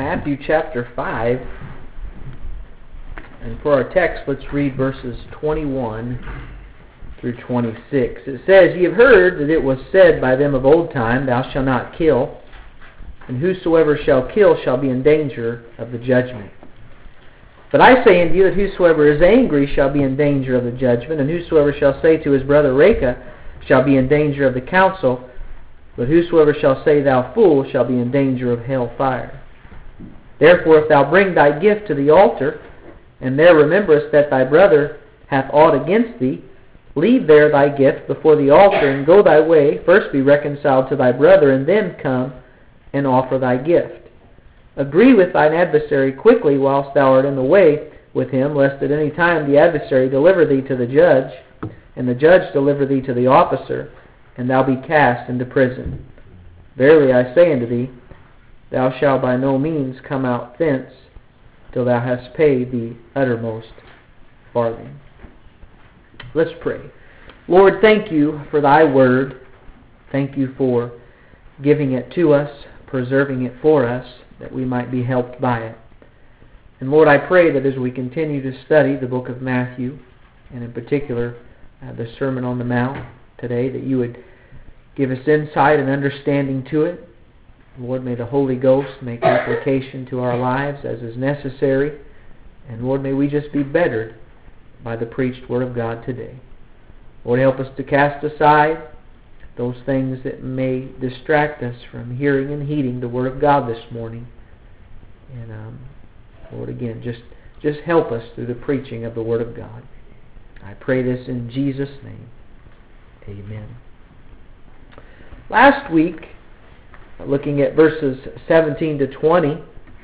Matthew chapter 5. And for our text, let's read verses 21 through 26. It says, "Ye have heard that it was said by them of old time, Thou shalt not kill, and whosoever shall kill shall be in danger of the judgment. But I say unto you that whosoever is angry shall be in danger of the judgment, and whosoever shall say to his brother, Raca, shall be in danger of the council. But whosoever shall say, Thou fool, shall be in danger of hell fire. Therefore, if thou bring thy gift to the altar, and there rememberest that thy brother hath aught against thee, leave there thy gift before the altar, and go thy way. First be reconciled to thy brother, and then come and offer thy gift. Agree with thine adversary quickly whilst thou art in the way with him, lest at any time the adversary deliver thee to the judge, and the judge deliver thee to the officer, and thou be cast into prison. Verily I say unto thee, thou shalt by no means come out thence, till thou hast paid the uttermost farthing." Let's pray. Lord, thank you for thy word. Thank you for giving it to us, preserving it for us, that we might be helped by it. And Lord, I pray that as we continue to study the book of Matthew, and in particular the Sermon on the Mount today, that you would give us insight and understanding to it. Lord, may the Holy Ghost make application to our lives as is necessary. And Lord, may we just be bettered by the preached Word of God today. Lord, help us to cast aside those things that may distract us from hearing and heeding the Word of God this morning. And Lord, again, just help us through the preaching of the Word of God. I pray this in Jesus' name. Amen. Last week, looking at verses 17 to 20,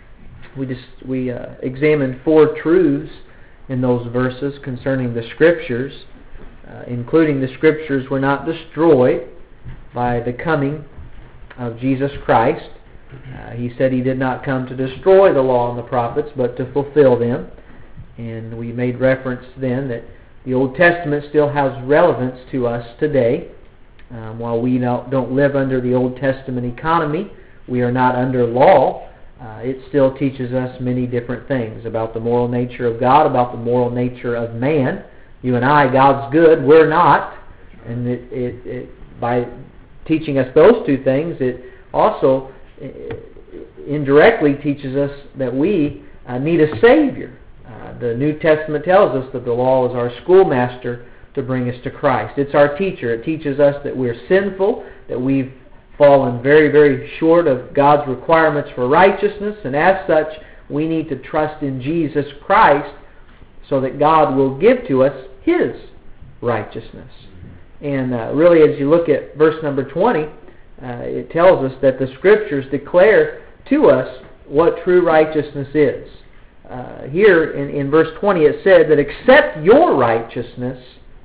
we examined 4 truths in those verses concerning the Scriptures, including the Scriptures were not destroyed by the coming of Jesus Christ. He said He did not come to destroy the law and the prophets, but to fulfill them. And we made reference then that the Old Testament still has relevance to us today. While we don't live under the Old Testament economy, we are not under law, it still teaches us many different things about the moral nature of God, about the moral nature of man. You and I, God's good, we're not. And it by teaching us those two things, it also indirectly teaches us that we need a Savior. The New Testament tells us that the law is our schoolmaster to bring us to Christ. It's our teacher. It teaches us that we're sinful, that we've fallen very, very short of God's requirements for righteousness, and as such, we need to trust in Jesus Christ so that God will give to us His righteousness. And really, as you look at verse number 20, it tells us that the Scriptures declare to us what true righteousness is. Here in verse 20 it said that except your righteousness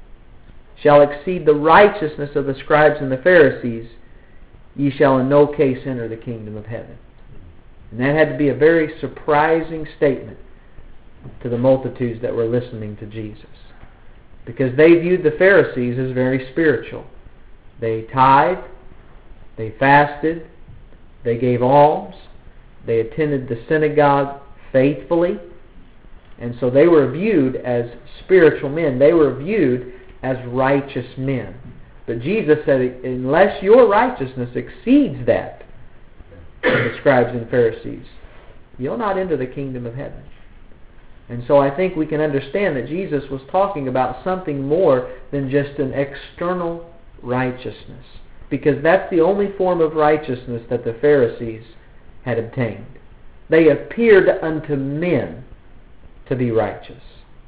shall exceed the righteousness of the scribes and the Pharisees, ye shall in no case enter the kingdom of heaven. And that had to be a very surprising statement to the multitudes that were listening to Jesus, because they viewed the Pharisees as very spiritual. They tithed, they fasted, they gave alms, they attended the synagogue faithfully, and so they were viewed as spiritual men. They were viewed as righteous men. But Jesus said, unless your righteousness exceeds that of the scribes and Pharisees, you'll not enter the kingdom of heaven. And so I think we can understand that Jesus was talking about something more than just an external righteousness, because that's the only form of righteousness that the Pharisees had obtained. They appeared unto men to be righteous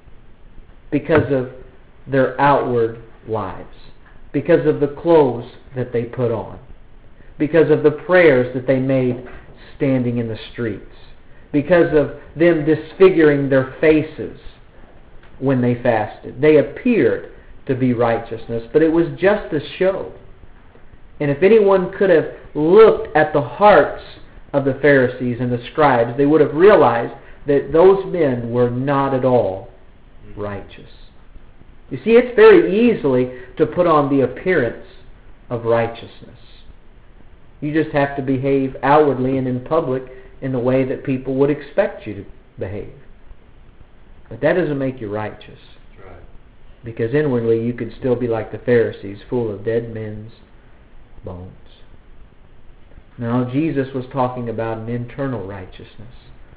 because of their outward lives, because of the clothes that they put on, because of the prayers that they made standing in the streets, because of them disfiguring their faces when they fasted. They appeared to be righteousness, but it was just a show. And if anyone could have looked at the hearts of the Pharisees and the scribes, they would have realized that those men were not at all righteous. You see, it's very easily to put on the appearance of righteousness. You just have to behave outwardly and in public in the way that people would expect you to behave. But that doesn't make you righteous. That's right. Because inwardly you could still be like the Pharisees, full of dead men's bones. Now, Jesus was talking about an internal righteousness.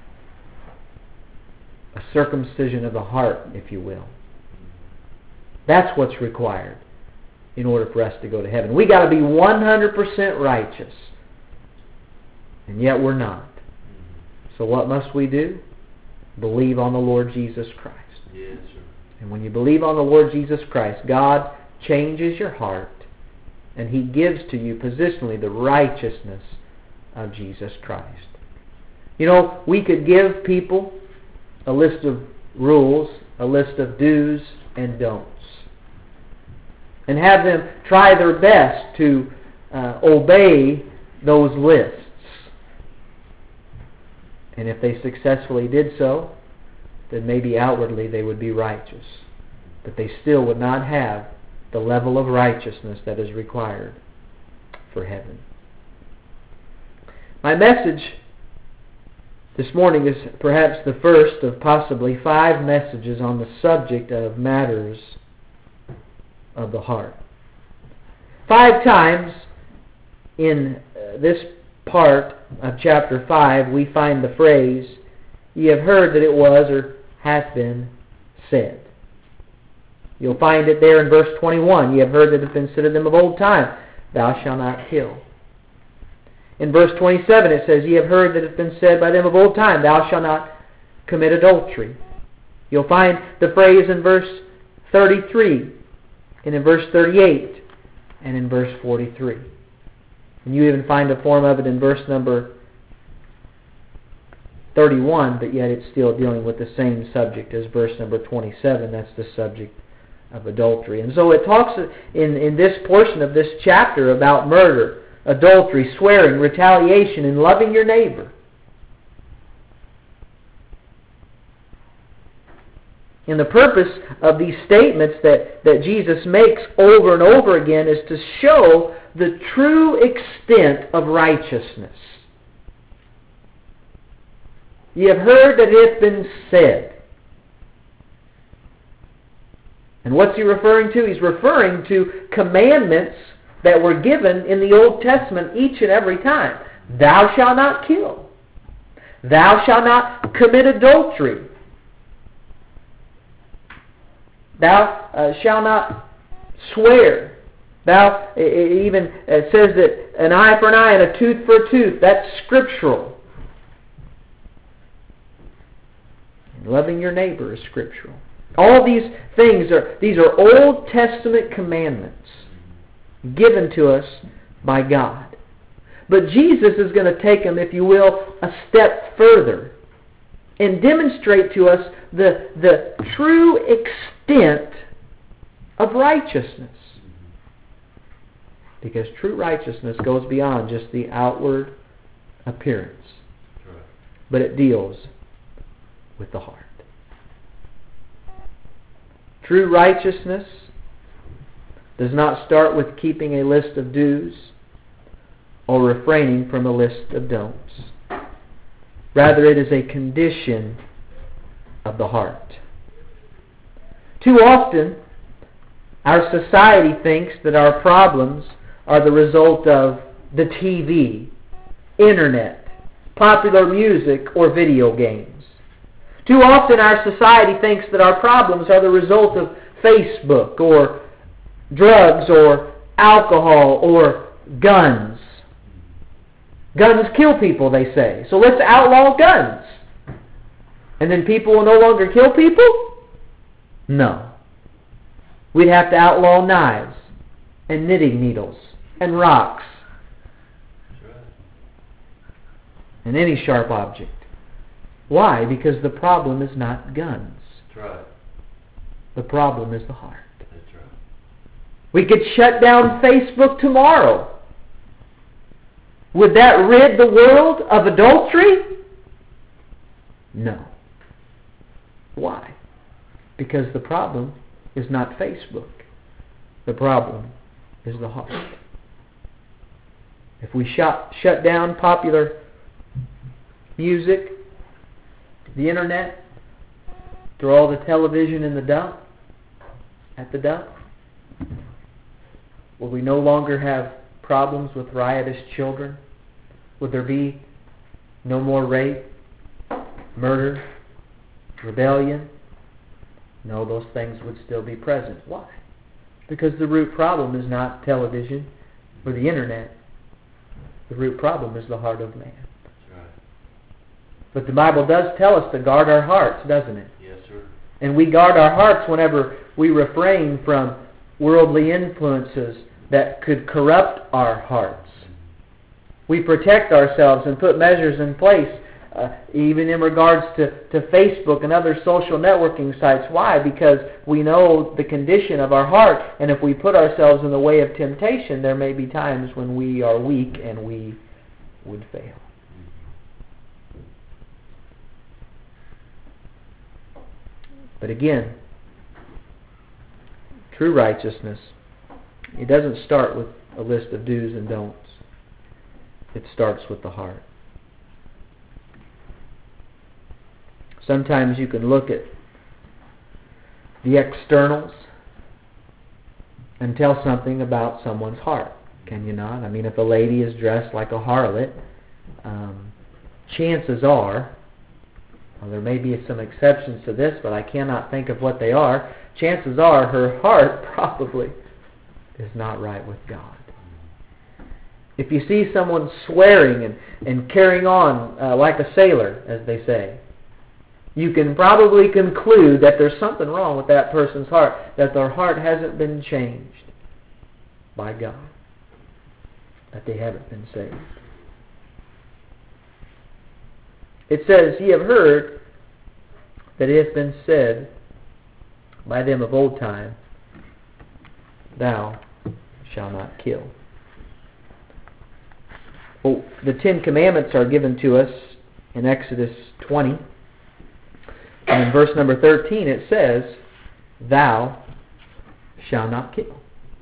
A circumcision of the heart, if you will. That's what's required in order for us to go to heaven. We got to be 100% righteous. And yet we're not. So what must we do? Believe on the Lord Jesus Christ. Yes, sir. And when you believe on the Lord Jesus Christ, God changes your heart and He gives to you positionally the righteousness of Jesus Christ. You know, we could give people a list of rules, a list of do's and don'ts, and have them try their best to obey those lists. And if they successfully did so, then maybe outwardly they would be righteous. But they still would not have the level of righteousness that is required for heaven. My message this morning is perhaps the first of possibly 5 messages on the subject of matters of the heart. 5 times in this part of chapter 5 we find the phrase, "Ye have heard that it was or hath been said." You'll find it there in verse 21. "Ye have heard that it hath been said of them of old time, Thou shalt not kill." In verse 27 it says, "Ye have heard that it hath been said by them of old time, Thou shalt not commit adultery." You'll find the phrase in verse 33, and in verse 38, and in verse 43. And you even find a form of it in verse number 31, but yet it's still dealing with the same subject as verse number 27. That's the subject of adultery. And so it talks in this portion of this chapter about murder, adultery, swearing, retaliation, and loving your neighbor. And the purpose of these statements that Jesus makes over and over again is to show the true extent of righteousness. Ye have heard that it hath been said. And what's He referring to? He's referring to commandments that were given in the Old Testament each and every time. Thou shalt not kill. Thou shalt not commit adultery. Thou shalt not swear. Thou, it even says that an eye for an eye and a tooth for a tooth. That's scriptural. And loving your neighbor is scriptural. All these things these are Old Testament commandments given to us by God. But Jesus is going to take them, if you will, a step further and demonstrate to us the true extent of righteousness. Because true righteousness goes beyond just the outward appearance. But it deals with the heart. True righteousness does not start with keeping a list of do's or refraining from a list of don'ts. Rather, it is a condition of the heart. Too often, our society thinks that our problems are the result of the TV, internet, popular music, or video games. Too often, our society thinks that our problems are the result of Facebook, or drugs, or alcohol, or guns. Guns kill people, they say. So let's outlaw guns. And then people will no longer kill people? No. We'd have to outlaw knives and knitting needles and rocks and any sharp object. Why? Because the problem is not guns. That's right. The problem is the heart. That's right. We could shut down Facebook tomorrow. Would that rid the world of adultery? No. Why? Because the problem is not Facebook. The problem is the heart. If we shut down popular music, the internet, throw all the television in the dump, at the dump? Will we no longer have problems with riotous children? Would there be no more rape, murder, rebellion? No, those things would still be present. Why? Because the root problem is not television or the internet. The root problem is the heart of man. That's right. But the Bible does tell us to guard our hearts, doesn't it? Yes, sir. And we guard our hearts whenever we refrain from worldly influences that could corrupt our hearts. We protect ourselves and put measures in place, even in regards to Facebook and other social networking sites. Why? Because we know the condition of our heart, and if we put ourselves in the way of temptation, there may be times when we are weak and we would fail. But again, true righteousness, it doesn't start with a list of do's and don'ts. It starts with the heart. Sometimes you can look at the externals and tell something about someone's heart, can you not? I mean, if a lady is dressed like a harlot, chances are, well, there may be some exceptions to this, but I cannot think of what they are, chances are her heart probably is not right with God. If you see someone swearing and carrying on like a sailor, as they say, you can probably conclude that there's something wrong with that person's heart, that their heart hasn't been changed by God, that they haven't been saved. It says, "Ye have heard that it hath been said by them of old time, Thou shalt not kill." Well, the 10 Commandments are given to us in Exodus 20. And in verse number 13 it says, "Thou shalt not kill."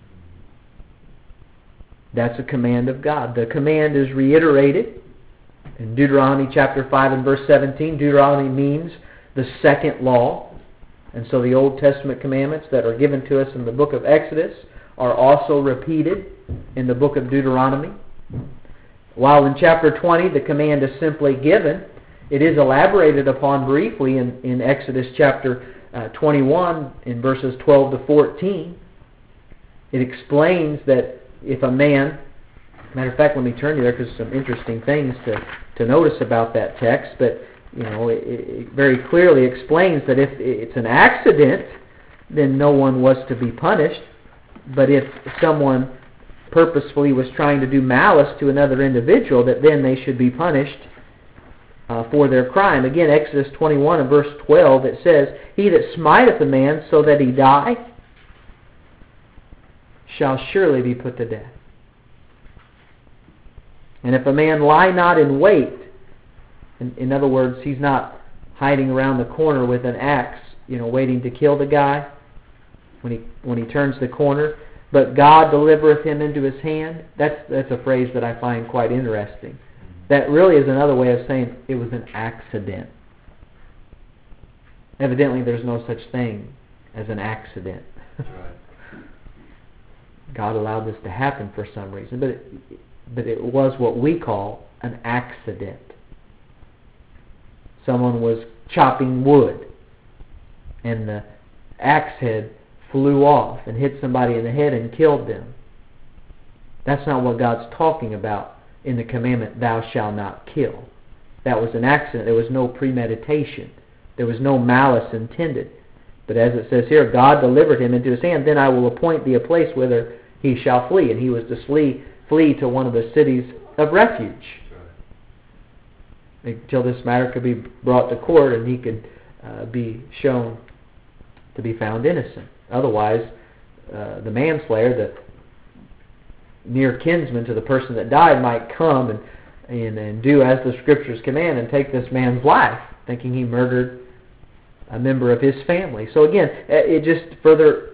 That's a command of God. The command is reiterated in Deuteronomy chapter 5 and verse 17. Deuteronomy means the second law. And so the Old Testament commandments that are given to us in the book of Exodus are also repeated in the book of Deuteronomy. While in chapter 20 the command is simply given, it is elaborated upon briefly in Exodus chapter 21 in verses 12 to 14. It explains that if a man, matter of fact, let me turn you there because there's some interesting things to notice about that text, but it very clearly explains that if it's an accident, then no one was to be punished. But if someone purposefully was trying to do malice to another individual, that then they should be punished for their crime. Again, Exodus 21 and verse 12, it says, "He that smiteth a man so that he die shall surely be put to death. And if a man lie not in wait," in other words, he's not hiding around the corner with an axe, waiting to kill the guy when he turns the corner, "but God delivereth him into his hand." That's a phrase that I find quite interesting. That really is another way of saying it was an accident. Evidently, there's no such thing as an accident. That's right. God allowed this to happen for some reason, but it was what we call an accident. Someone was chopping wood, and the axe head flew off and hit somebody in the head and killed them. That's not what God's talking about in the commandment, "Thou shalt not kill." That was an accident. There was no premeditation. There was no malice intended. But as it says here, God delivered him into his hand. "Then I will appoint thee a place whither he shall flee." And he was to flee to one of the cities of refuge until this matter could be brought to court and he could be shown to be found innocent. Otherwise, the manslayer, the near kinsman to the person that died, might come and do as the Scriptures command and take this man's life, thinking he murdered a member of his family. So again, it just further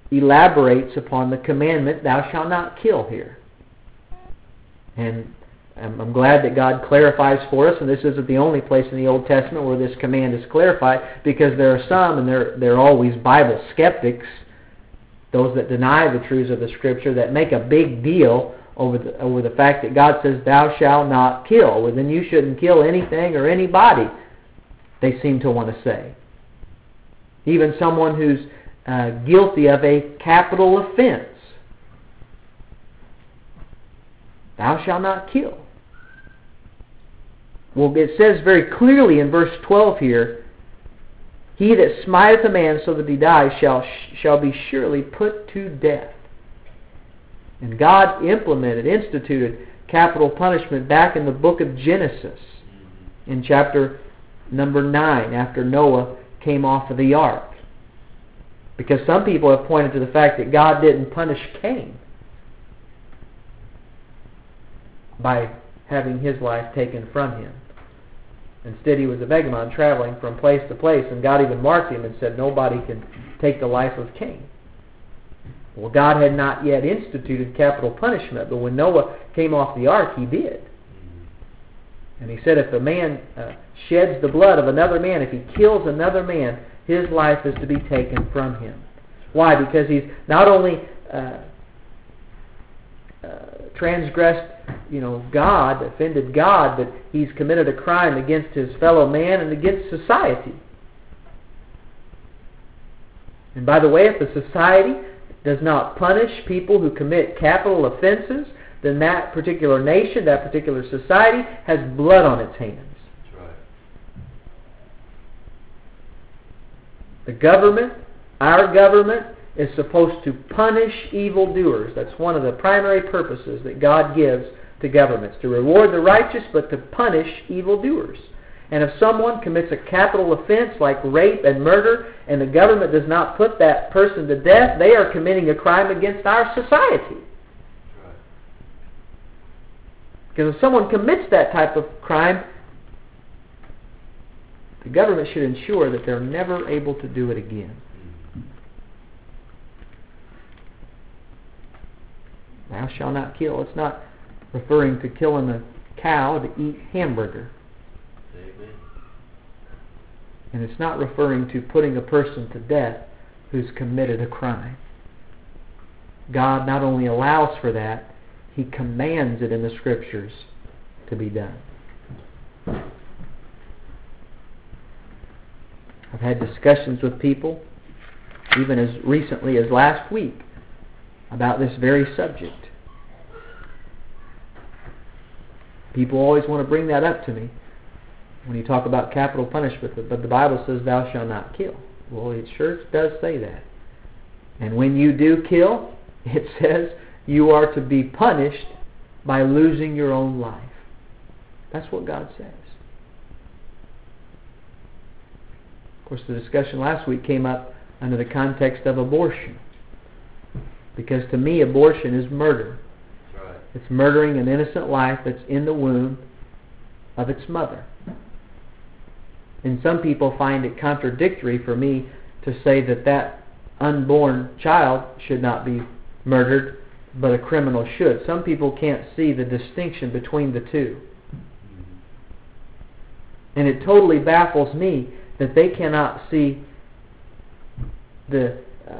elaborates upon the commandment, "Thou shalt not kill" here. And I'm glad that God clarifies for us, and this isn't the only place in the Old Testament where this command is clarified, because there are some, and they're always Bible skeptics, those that deny the truths of the Scripture, that make a big deal over the fact that God says, "Thou shalt not kill." Well, then you shouldn't kill anything or anybody, they seem to want to say. Even someone who's guilty of a capital offense. Thou shalt not kill. Well, it says very clearly in verse 12 here, "He that smiteth a man so that he dies shall be surely put to death." And God instituted capital punishment back in the book of Genesis, in chapter number 9, after Noah came off of the ark. Because some people have pointed to the fact that God didn't punish Cain by having his life taken from him. Instead, he was a vagabond traveling from place to place, and God even marked him and said, "Nobody can take the life of Cain." Well, God had not yet instituted capital punishment, but when Noah came off the ark, he did. And he said, if a man sheds the blood of another man, if he kills another man, his life is to be taken from him. Why? Because he's not only transgressed, God, offended God, but he's committed a crime against his fellow man and against society. And by the way, if the society does not punish people who commit capital offenses, then that particular nation, that particular society, has blood on its hands. That's right. The government, our government, is supposed to punish evildoers. That's one of the primary purposes that God gives to governments, to reward the righteous, but to punish evildoers. And if someone commits a capital offense like rape and murder, and the government does not put that person to death, they are committing a crime against our society. Because if someone commits that type of crime, the government should ensure that they're never able to do it again. Thou shalt not kill. It's not referring to killing a cow to eat hamburger. Amen. And it's not referring to putting a person to death who's committed a crime. God not only allows for that, He commands it in the Scriptures to be done. I've had discussions with people, even as recently as last week, about this very subject. People always want to bring that up to me when you talk about capital punishment, but the Bible says, "Thou shalt not kill." Well, it sure does say that. And when you do kill, it says you are to be punished by losing your own life. That's what God says. Of course, the discussion last week came up under the context of abortion. Because to me, abortion is murder. That's right. It's murdering an innocent life that's in the womb of its mother. And some people find it contradictory for me to say that that unborn child should not be murdered, but a criminal should. Some people can't see the distinction between the two. And it totally baffles me that they cannot see the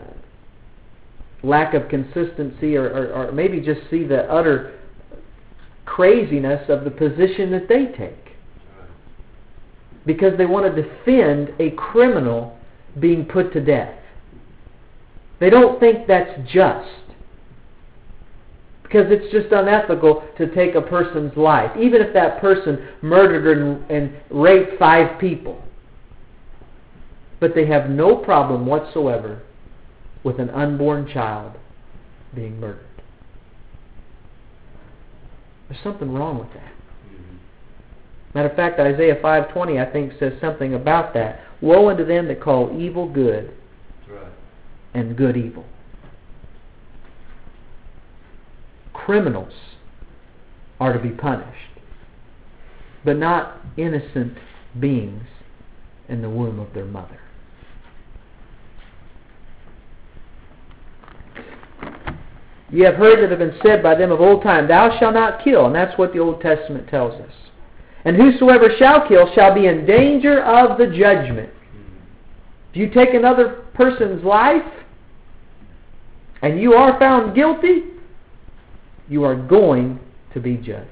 lack of consistency, or maybe just see the utter craziness of the position that they take. Because they want to defend a criminal being put to death. They don't think that's just. Because it's just unethical to take a person's life, even if that person murdered and raped 5 people. But they have no problem whatsoever with an unborn child being murdered. There's something wrong with that. Matter of fact, Isaiah 5:20, I think, says something about that. Woe unto them that call evil good, Right. and good evil. Criminals are to be punished, but not innocent beings in the womb of their mother. You have heard that it have been said by them of old time, Thou shalt not kill. And that's what the Old Testament tells us. And whosoever shall kill shall be in danger of the judgment. If you take another person's life and you are found guilty, you are going to be judged.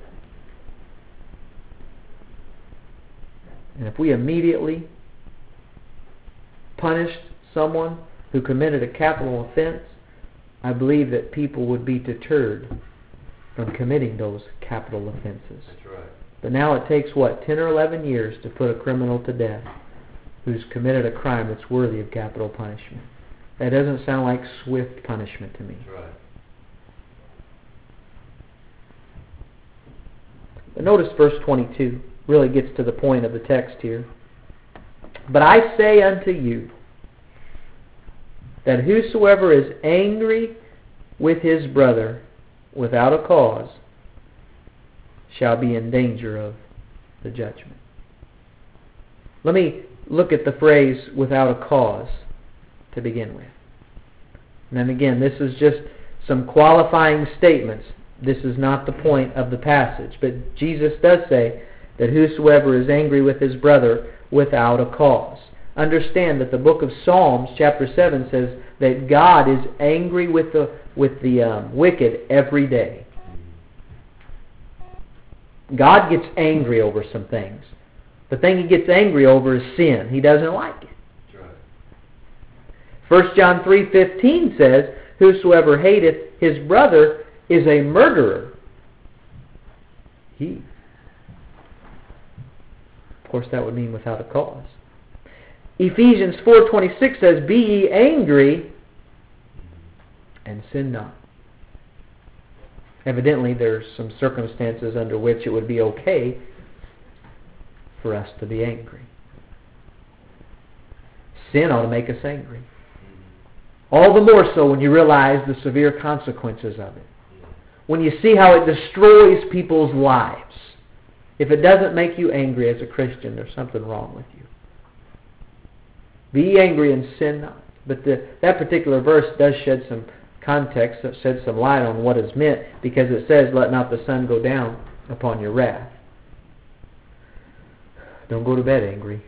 And if we immediately punished someone who committed a capital offense, I believe that people would be deterred from committing those capital offenses. That's right. But now it takes, 10 or 11 years to put a criminal to death who's committed a crime that's worthy of capital punishment. That doesn't sound like swift punishment to me. That's right. But notice verse 22 really gets to the point of the text here. But I say unto you, that whosoever is angry with his brother without a cause shall be in danger of the judgment. Let me look at the phrase without a cause to begin with. And then again, this is just some qualifying statements. This is not the point of the passage. But Jesus does say that whosoever is angry with his brother without a cause. Understand that the book of Psalms, chapter 7, says that God is angry with the wicked every day. God gets angry over some things. The thing He gets angry over is sin. He doesn't like it. That's right. 1 John 3:15 says, whosoever hateth his brother is a murderer. He. Of course, that would mean without a cause. Ephesians 4:26 says, be ye angry and sin not. Evidently, there's some circumstances under which it would be okay for us to be angry. Sin ought to make us angry. All the more so when you realize the severe consequences of it. When you see how it destroys people's lives. If it doesn't make you angry as a Christian, there's something wrong with you. Be angry and sin not. But that particular verse does shed some context, shed some light on what is meant, because it says, let not the sun go down upon your wrath. Don't go to bed angry.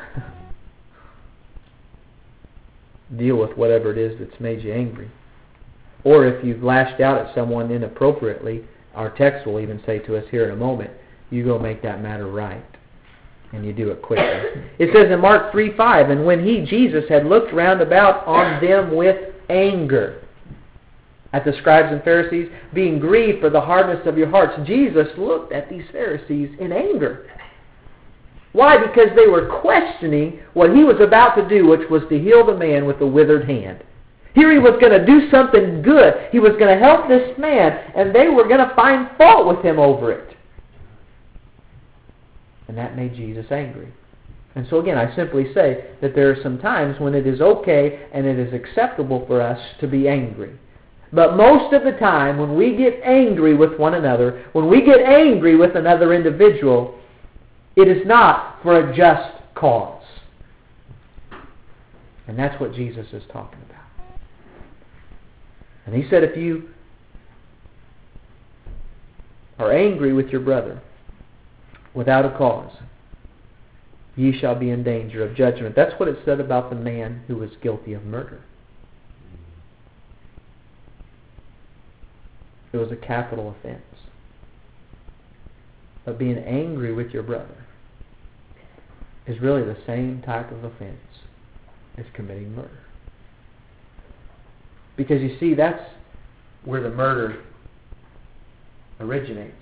Deal with whatever it is that's made you angry. Or if you've lashed out at someone inappropriately, our text will even say to us here in a moment, you go make that matter right. And you do it quickly. It says in Mark 3:5, and when he, Jesus, had looked round about on them with anger, at the scribes and Pharisees, being grieved for the hardness of your hearts, Jesus looked at these Pharisees in anger. Why? Because they were questioning what he was about to do, which was to heal the man with the withered hand. Here he was going to do something good. He was going to help this man, and they were going to find fault with him over it. And that made Jesus angry. And so again, I simply say that there are some times when it is okay and it is acceptable for us to be angry. But most of the time, when we get angry with one another, when we get angry with another individual, it is not for a just cause. And that's what Jesus is talking about. And he said, if you are angry with your brother without a cause, ye shall be in danger of judgment. That's what it said about the man who was guilty of murder. It was a capital offense. But being angry with your brother is really the same type of offense as committing murder. Because you see, that's where the murder originates.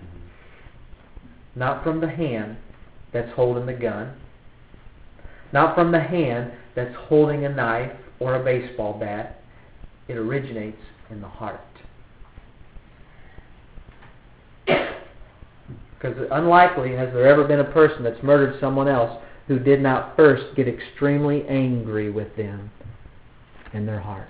Not from the hand that's holding the gun. Not from the hand that's holding a knife or a baseball bat. It originates in the heart. Because unlikely has there ever been a person that's murdered someone else who did not first get extremely angry with them in their heart.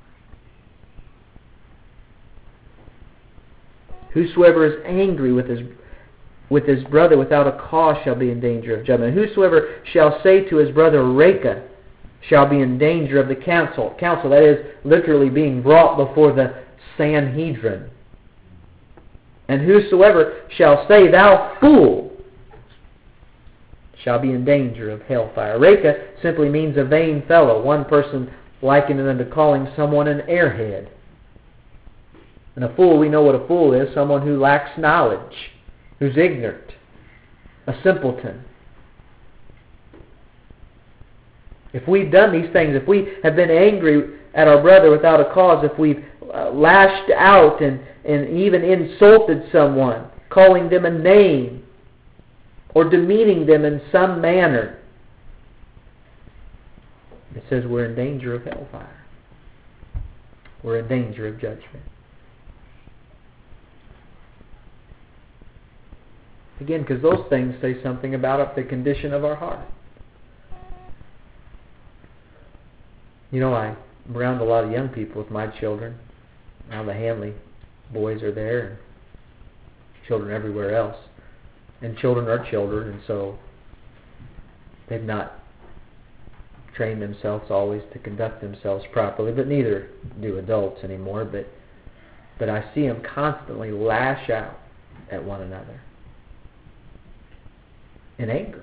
Whosoever is angry with his brother without a cause shall be in danger of judgment. Whosoever shall say to his brother, Reka, shall be in danger of the council. Council, that is literally being brought before the Sanhedrin. And whosoever shall say, Thou fool, shall be in danger of hellfire. Reka simply means a vain fellow. One person likened it unto calling someone an airhead. And a fool, we know what a fool is, someone who lacks knowledge, who's ignorant, a simpleton. If we've done these things, if we have been angry at our brother without a cause, if we've lashed out and even insulted someone, calling them a name, or demeaning them in some manner, it says we're in danger of hellfire. We're in danger of judgment. Again, because those things say something about the condition of our heart. You know, I'm around a lot of young people with my children. Now the Hanley boys are there, and children everywhere else. And children are children, and so they've not trained themselves always to conduct themselves properly, but neither do adults anymore. But I see them constantly lash out at one another in anger.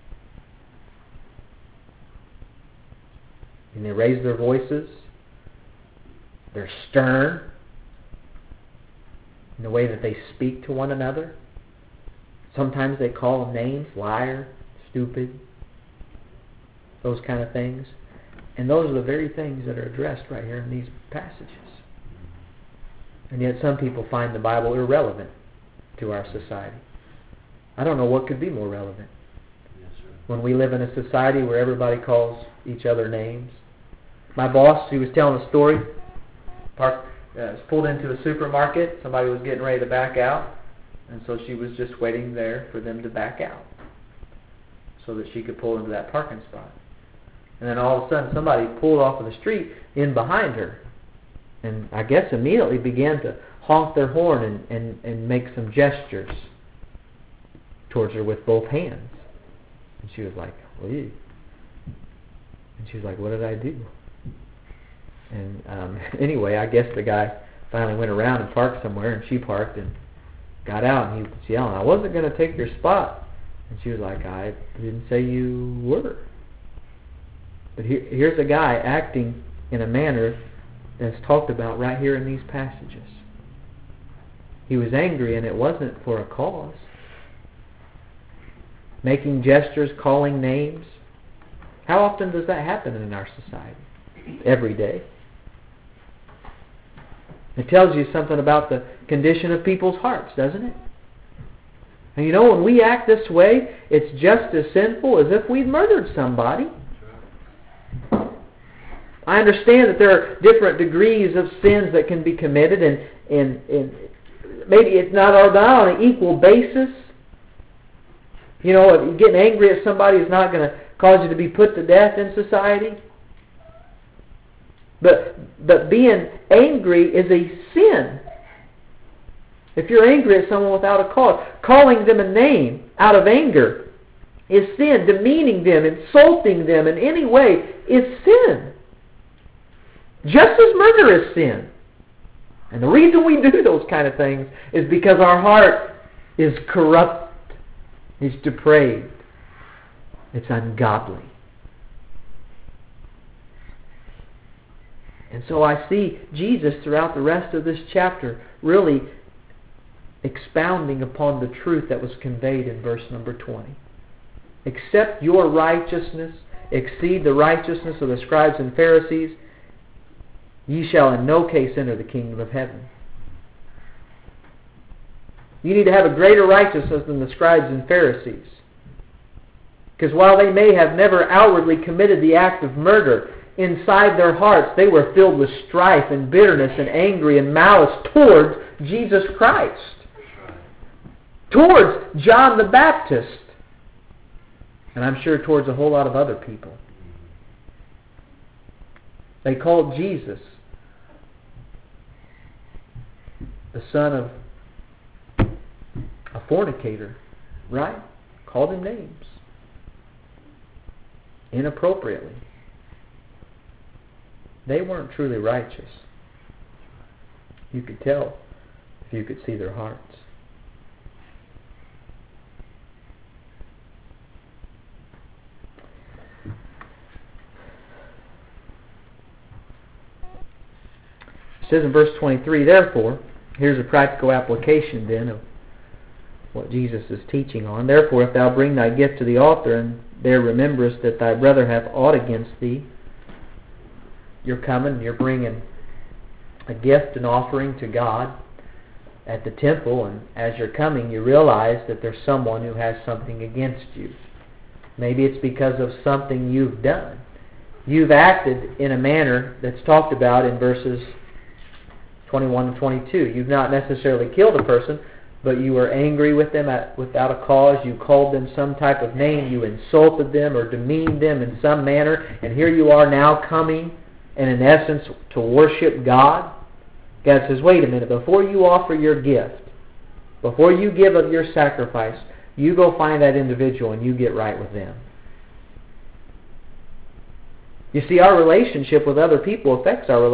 And they raise their voices. They're stern in the way that they speak to one another. Sometimes they call them names, liar, stupid, those kind of things. And those are the very things that are addressed right here in these passages. And yet some people find the Bible irrelevant to our society. I don't know what could be more relevant. Yes, sir. When we live in a society where everybody calls each other names. My boss, he was telling a story, was pulled into a supermarket. Somebody was getting ready to back out. And so she was just waiting there for them to back out so that she could pull into that parking spot. And then all of a sudden somebody pulled off of the street in behind her. And I guess immediately began to honk their horn and make some gestures towards her with both hands. And she was like, "Ew." And she was like, "What did I do?" And anyway, I guess the guy finally went around and parked somewhere, and she parked and got out, and he was yelling, "I wasn't going to take your spot." And she was like, "I didn't say you were." But here's a guy acting in a manner that's talked about right here in these passages. He was angry, and it wasn't for a cause. Making gestures, calling names. How often does that happen in our society? Every day. It tells you something about the condition of people's hearts, doesn't it? And you know, when we act this way, it's just as sinful as if we'd murdered somebody. I understand that there are different degrees of sins that can be committed, and maybe it's not all done on an equal basis. You know, getting angry at somebody is not going to cause you to be put to death in society. But being angry is a sin. If you're angry at someone without a cause, calling them a name out of anger is sin. Demeaning them, insulting them in any way is sin. Just as murder is sin. And the reason we do those kind of things is because our heart is corrupt. It's depraved. It's ungodly. And so I see Jesus throughout the rest of this chapter really expounding upon the truth that was conveyed in verse number 20. Except your righteousness exceed the righteousness of the scribes and Pharisees, ye shall in no case enter the kingdom of heaven. You need to have a greater righteousness than the scribes and Pharisees. Because while they may have never outwardly committed the act of murder, inside their hearts they were filled with strife and bitterness and angry and malice towards Jesus Christ. Towards John the Baptist. And I'm sure towards a whole lot of other people. They called Jesus the son of a fornicator, right? Called him names. Inappropriately. They weren't truly righteous. You could tell if you could see their hearts. It says in verse 23, therefore, here's a practical application then of what Jesus is teaching on. Therefore, if thou bring thy gift to the altar, and there rememberest that thy brother hath aught against thee, you're coming and you're bringing a gift, an offering to God at the temple, and as you're coming, you realize that there's someone who has something against you. Maybe it's because of something you've done. You've acted in a manner that's talked about in verses 21 and 22. You've not necessarily killed a person, but you were angry with them without a cause. You called them some type of name. You insulted them or demeaned them in some manner. And here you are now coming, and in essence, to worship God. God says, wait a minute, before you offer your gift, before you give of your sacrifice, you go find that individual and you get right with them. You see, our relationship with other people affects our relationship